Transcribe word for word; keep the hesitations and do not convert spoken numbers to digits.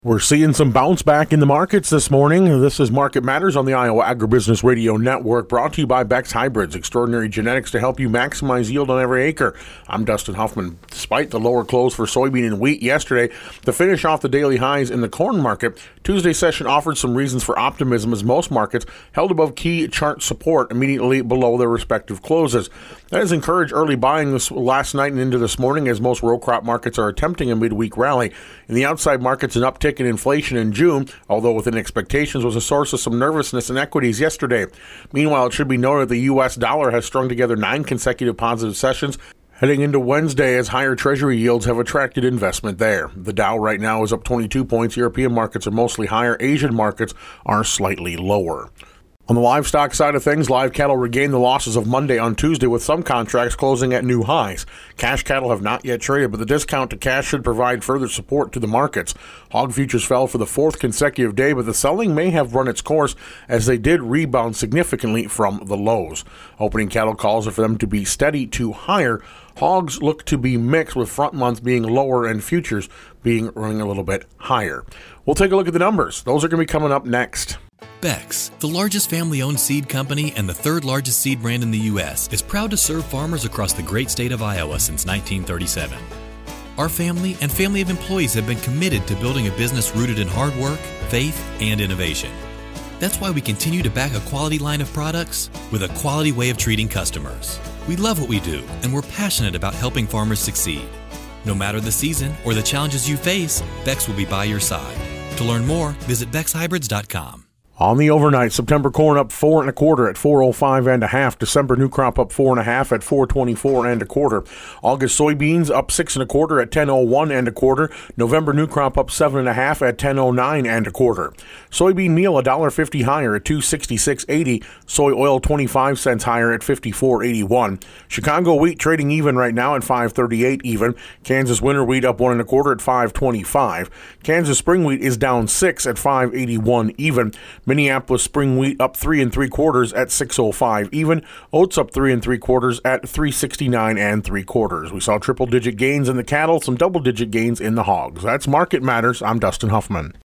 We're seeing some bounce back in the markets this morning. This is Market Matters on the Iowa Agribusiness Radio Network, brought to you by Beck's Hybrids, extraordinary genetics to help you maximize yield on every acre. I'm Dustin Huffman. Despite the lower close for soybean and wheat yesterday, to finish off the daily highs in the corn market, Tuesday session offered some reasons for optimism as most markets held above key chart support immediately below their respective closes. That has encouraged early buying this last night and into this morning as most row crop markets are attempting a midweek rally. In the outside markets, an uptick in inflation in June, although within expectations, was a source of some nervousness in equities yesterday. Meanwhile, it should be noted the U S dollar has strung together nine consecutive positive sessions heading into Wednesday as higher Treasury yields have attracted investment there. The Dow right now is up twenty-two points. European markets are mostly higher. Asian markets are slightly lower. On the livestock side of things, live cattle regained the losses of Monday on Tuesday, with some contracts closing at new highs. Cash cattle have not yet traded, but the discount to cash should provide further support to the markets. Hog futures fell for the fourth consecutive day, but the selling may have run its course as they did rebound significantly from the lows. Opening cattle calls are for them to be steady to higher. Hogs look to be mixed, with front months being lower and futures being running a little bit higher. We'll take a look at the numbers. Those are going to be coming up next. Beck's, the largest family-owned seed company and the third largest seed brand in the U S, is proud to serve farmers across the great state of Iowa since nineteen thirty-seven. Our family and family of employees have been committed to building a business rooted in hard work, faith, and innovation. That's why we continue to back a quality line of products with a quality way of treating customers. We love what we do, and we're passionate about helping farmers succeed. No matter the season or the challenges you face, Beck's will be by your side. To learn more, visit becks hybrids dot com. On the overnight, September corn up four and a quarter at four oh five and a half. December new crop up four and a half at four twenty-four and a quarter. August soybeans up six and a quarter at ten oh one and a quarter. November new crop up seven and a half at ten oh nine and a quarter. Soybean meal a dollar fifty higher at two sixty-six eighty. Soy oil twenty-five cents higher at fifty-four eighty-one. Chicago wheat trading even right now at five thirty-eight even. Kansas winter wheat up one and a quarter at five twenty-five. Kansas spring wheat is down six at five eighty-one even. Minneapolis spring wheat up three and three quarters at six oh five even. Oats up three and three quarters at three sixty-nine and three quarters. We saw triple digit gains in the cattle, some double digit gains in the hogs. That's Market Matters. I'm Dustin Huffman.